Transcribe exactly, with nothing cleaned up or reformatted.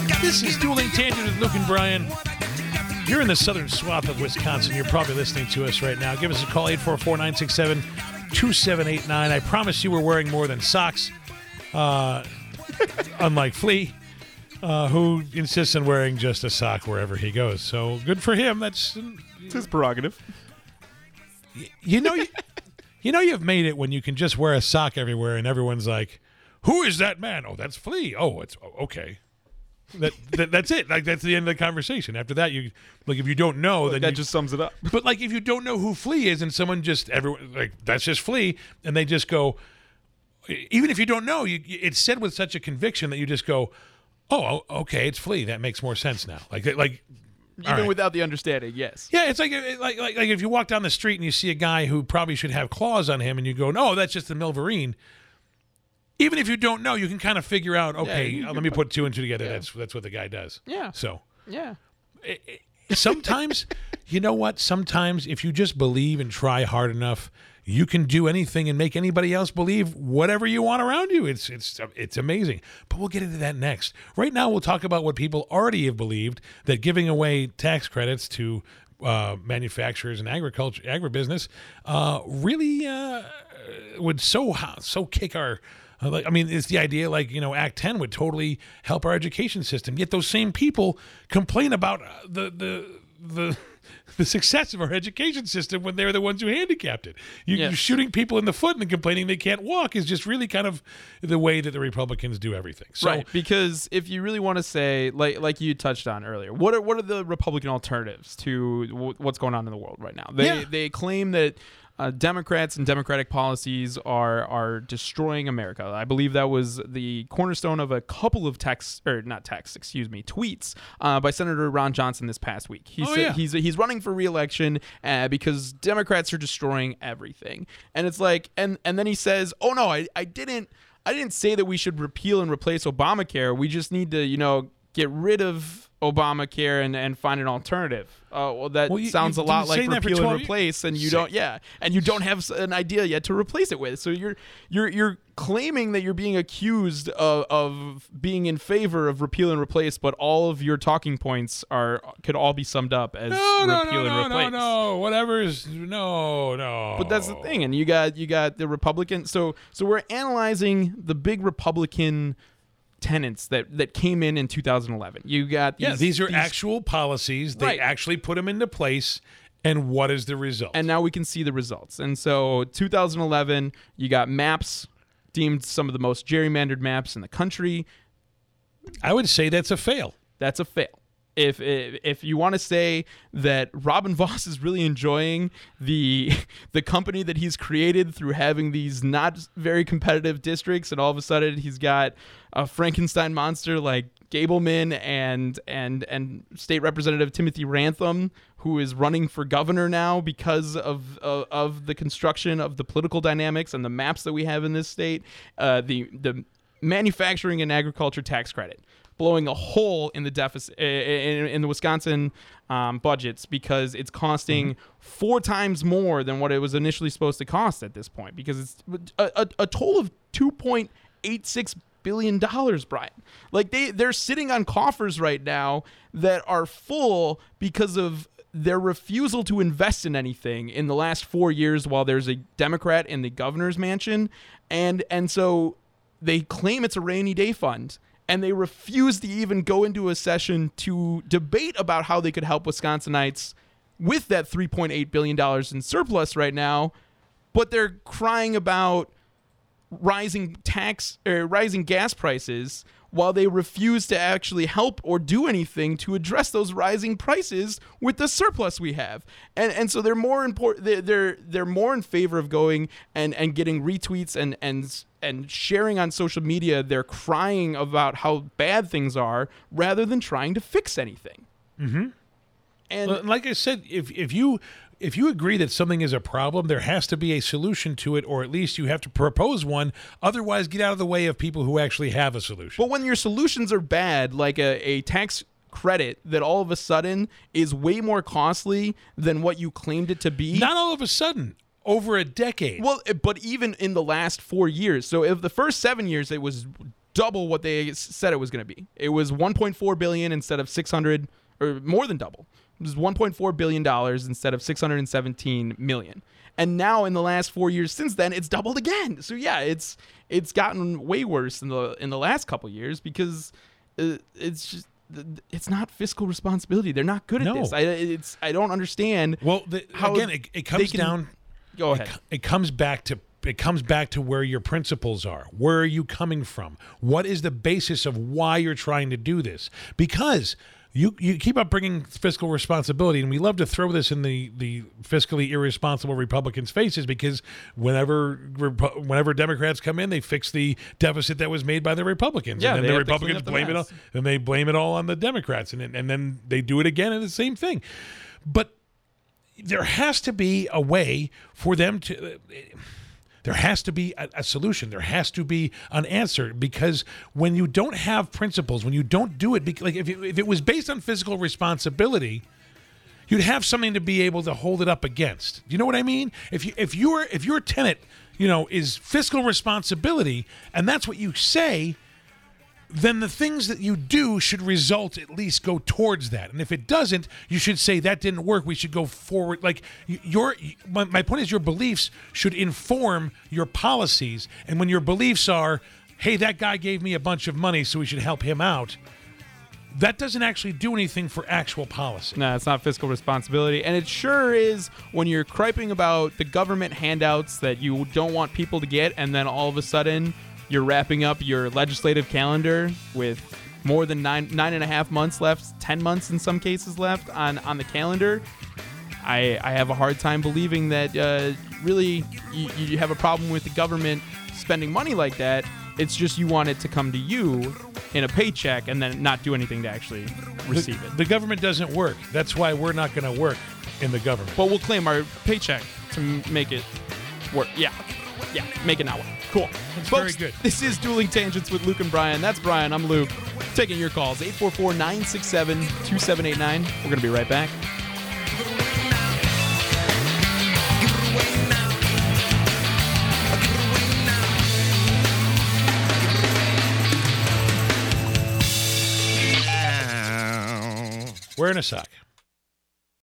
This is Dueling Tangent with Luke and Brian. You're in the southern swath of Wisconsin. You're probably listening to us right now. Give us a call, eight four four, nine six seven, two seven eight nine. I promise you we're wearing more than socks, uh, unlike Flea, uh, who insists on wearing just a sock wherever he goes. So good for him. That's it's his prerogative. You know, you, you know you've made it when you can just wear a sock everywhere and everyone's like, who is that man? Oh, that's Flea. Oh, it's oh, okay. That, that that's it. Like that's the end of the conversation. After that, you like if you don't know, like then that you, just sums it up. But like if you don't know who Flea is, and someone just everyone like that's just Flea, and they just go, even if you don't know, you it's said with such a conviction that you just go, oh, okay, it's Flea. That makes more sense now. Like like even right. without the understanding, yes. Yeah, it's like like like like if you walk down the street and you see a guy who probably should have claws on him, and you go, no, that's just the Milverine. Even if you don't know, you can kind of figure out, okay, yeah, uh, let me put two and two together. Yeah. That's that's what the guy does. Yeah. So. Yeah. It, it, sometimes, you know what? Sometimes if you just believe and try hard enough, you can do anything and make anybody else believe whatever you want around you. It's it's it's amazing. But we'll get into that next. Right now, we'll talk about what people already have believed, that giving away tax credits to uh, manufacturers and agriculture, agribusiness, uh, really uh, would so so kick our. I mean, it's the idea like, you know, Act ten would totally help our education system. Yet those same people complain about the the the, the success of our education system when they're the ones who handicapped it. You, yes. You're shooting people in the foot and complaining they can't walk is just really kind of the way that the Republicans do everything. So, right, because if you really want to say, like like you touched on earlier, what are what are the Republican alternatives to w- what's going on in the world right now? They yeah. they claim that Uh, Democrats and Democratic policies are are destroying America. I believe that was the cornerstone of a couple of texts, or not texts, excuse me, tweets uh, by Senator Ron Johnson this past week. He oh, said yeah. he's he's running for re-election uh, because Democrats are destroying everything. And it's like, and and then he says, "Oh no, I I didn't I didn't say that we should repeal and replace Obamacare. We just need to, you know, get rid of Obamacare and, and find an alternative." Uh, well, that well, you, sounds you, a lot like repeal and replace, and you say, don't, yeah, and you don't have an idea yet to replace it with. So you're you're you're claiming that you're being accused of, of being in favor of repeal and replace, but all of your talking points are could all be summed up as no, no, repeal no, and no, replace. No, no, whatever is no, no. But that's the thing, and you got you got the Republican. So so we're analyzing the big Republican tenants that that came in in two thousand eleven. You got these, yeah, these are these, actual policies. They right. actually put them into place, and what is the result? And now we can see the results. And so two thousand eleven, you got maps deemed some of the most gerrymandered maps in the country. I would say that's a fail. That's a fail. If if, if you want to say that Robin Vos is really enjoying the the company that he's created through having these not very competitive districts, and all of a sudden he's got a Frankenstein monster like Gableman and and and State Representative Timothy Rantham, who is running for governor now because of of, of the construction of the political dynamics and the maps that we have in this state, uh, the the manufacturing and agriculture tax credit blowing a hole in the deficit in, in the Wisconsin um, budgets because it's costing mm-hmm. four times more than what it was initially supposed to cost at this point, because it's a, a, a total of two point eight six billion dollars, Brian. Like they, they're sitting on coffers right now that are full because of their refusal to invest in anything in the last four years while there's a Democrat in the governor's mansion. And, and so they claim it's a rainy day fund, and they refuse to even go into a session to debate about how they could help Wisconsinites with that three point eight billion dollars in surplus right now. But they're crying about rising tax or rising gas prices while they refuse to actually help or do anything to address those rising prices with the surplus we have. And and so they're more important they're, they're they're more in favor of going and and getting retweets and and and sharing on social media. They're crying about how bad things are rather than trying to fix anything. Mm-hmm. And well, like I said, if if you if you agree that something is a problem, there has to be a solution to it, or at least you have to propose one. Otherwise, get out of the way of people who actually have a solution. But when your solutions are bad, like a, a tax credit that all of a sudden is way more costly than what you claimed it to be. Not all of a sudden. Over a decade. Well, but even in the last four years. So if the first seven years it was double what they s- said it was going to be. It was one point four billion dollars instead of six hundred, or more than double. It was one point four billion dollars instead of six hundred seventeen million dollars. And now in the last four years since then, it's doubled again. So yeah, it's it's gotten way worse in the in the last couple of years because uh, it's just it's not fiscal responsibility. They're not good at No. this. I it's I don't understand. Well, the, how again, it, it comes can- down. Go It, ahead. co- it comes back to it comes back to where your principles are. Where are you coming from? What is the basis of why you're trying to do this? Because you you keep up bringing fiscal responsibility, and we love to throw this in the, the fiscally irresponsible Republicans' faces because whenever Repu- whenever Democrats come in, they fix the deficit that was made by the Republicans, Yeah, and they then the have to clean Republicans up the blame it all, mess. and they blame it all on the Democrats, and then- and then they do it again, and the same thing. But there has to be a way for them to. Uh, there has to be a, a solution. There has to be an answer because when you don't have principles, when you don't do it, bec- like if it, if it was based on fiscal responsibility, you'd have something to be able to hold it up against. Do you know what I mean? If you if your if your tenet, you know, is fiscal responsibility, and that's what you say, then the things that you do should result at least go towards that. And if it doesn't, you should say that didn't work. We should go forward. Like y- your my, my point is your beliefs should inform your policies. And when your beliefs are, hey, that guy gave me a bunch of money, so we should help him out, that doesn't actually do anything for actual policy. No, it's not fiscal responsibility. And it sure is when you're griping about the government handouts that you don't want people to get, and then all of a sudden you're wrapping up your legislative calendar with more than nine nine and a half months left, ten months in some cases left on, on the calendar. I, I have a hard time believing that uh, really you, you have a problem with the government spending money like that. It's just you want it to come to you in a paycheck and then not do anything to actually receive it. The government doesn't work. That's why we're not going to work in the government. But we'll claim our paycheck to m- make it work. Yeah. Yeah. Make it not work. Cool. That's Folks, very good. This is Dueling Tangents with Luke and Brian. That's Brian. I'm Luke. Taking your calls. eight four four, nine six seven, two seven eight nine. We're going to be right back. Wearing a sock.